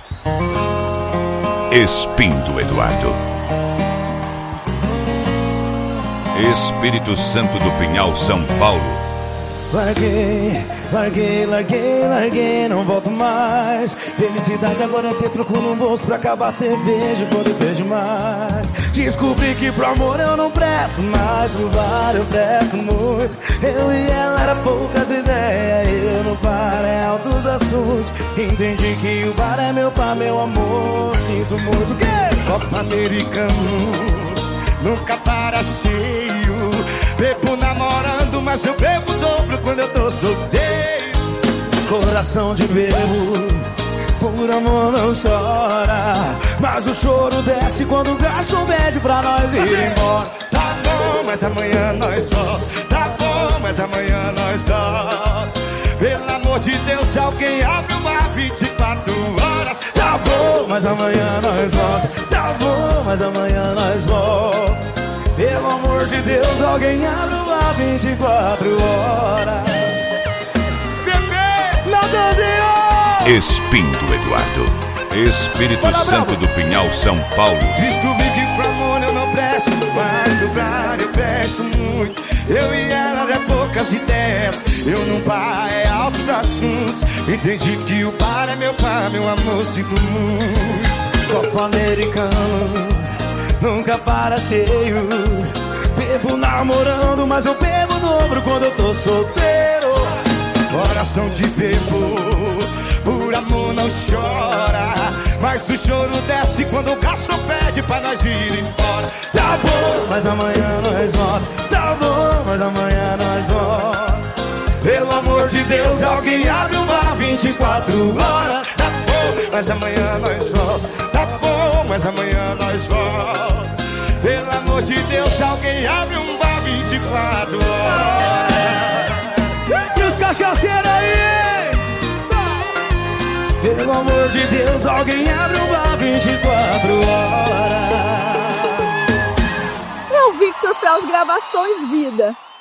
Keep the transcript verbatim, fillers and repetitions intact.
Espinho Eduardo. Espírito Santo do Pinhal, São Paulo. Larguei, larguei, larguei, larguei, não volto mais. Felicidade agora é ter troco no bolso pra acabar a cerveja quando eu beijo mais. Descobri que pro amor eu não presto mais, no bar eu presto muito. Eu e ela era poucas ideias, eu no bar é altos assuntos. Entendi que o bar é meu par, meu amor, sinto muito. Que? Copa americano, nunca para cheio. Bebo namorando, mas eu bebo dobro quando eu tô solteiro. Coração de bebo, por amor não chora, mas o choro desce quando o garçom pede pra nós ir embora. Tá bom, mas amanhã nós volta. Tá bom, mas amanhã nós volta. Pelo amor de Deus, se alguém abre uma vinte e quatro horas. Tá bom, mas amanhã nós volta. Tá bom, mas amanhã nós volta. Pelo amor de Deus, alguém abre uma vinte e quatro horas. Bebê, não desenhou! Espinho Eduardo. Espírito Bora, Santo bravo. Do Pinhal, São Paulo. Descobri que pro amor eu não presto, mas no bar eu presto muito. Eu e ela é poucas ideias, eu no bar é altos assuntos. Entendi que o bar é meu par, meu amor, sinto muito. Copo americano, nunca para cheio. Bebo namorando, mas eu bebo dobro quando eu tô solteiro. Coração de bebo, por amor não chora, mas o choro desce quando o garçom pede pra nós ir embora. Tá bom, mas amanhã nós volta. Tá bom, mas amanhã nós volta. Pelo amor de Deus, alguém abre uma vinte e quatro horas. Tá bom, mas amanhã nós volta. Tá bom, mas amanhã nós volta. Pelo amor de Deus, alguém abre um bar vinte e quatro horas. E os cachaceiros aí? Pelo amor de Deus, alguém abre um bar vinte e quatro horas. É o Victor Fraus Gravações Vida.